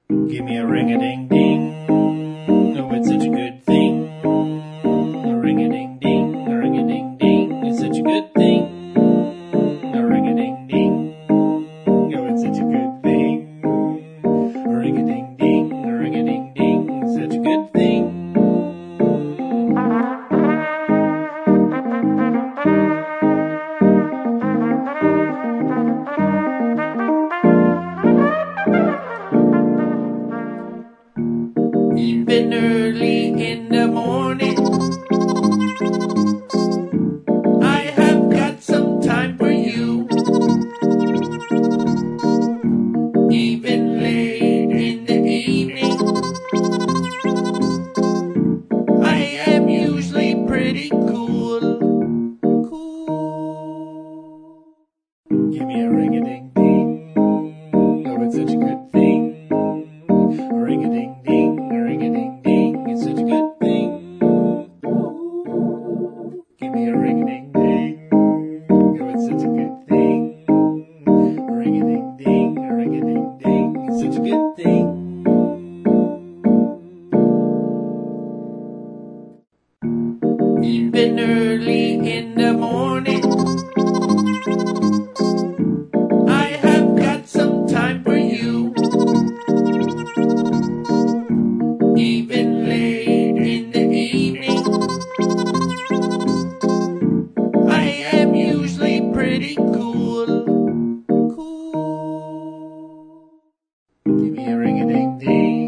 Give me a ring-a-ding-ding. Oh, it's such a good thing. A ring-a-ding-ding, a ring-a-ding-ding. It's such a good thing. A ring-a-ding-ding. Oh, it's such a good thing. A ring-a-ding-ding, a ring-a-ding-ding. It's such a good thing. Even early in the morning, I have got some time for you. Even late in the evening, I am usually pretty cool. Give me a ring-a-ding-ding. Oh, it's such a good thing. A ring-a-ding-ding, a ring-a-ding-ding. It's such a good thing. Give me a ring-a-ding-ding. Oh, it's such a good thing. A ring-a-ding-ding, a ring-a-ding-ding. It's such a good thing. Even early in the morning, I have got some time for you. Even late in the evening, I am usually pretty cool. Give me a ring-a-ding-ding.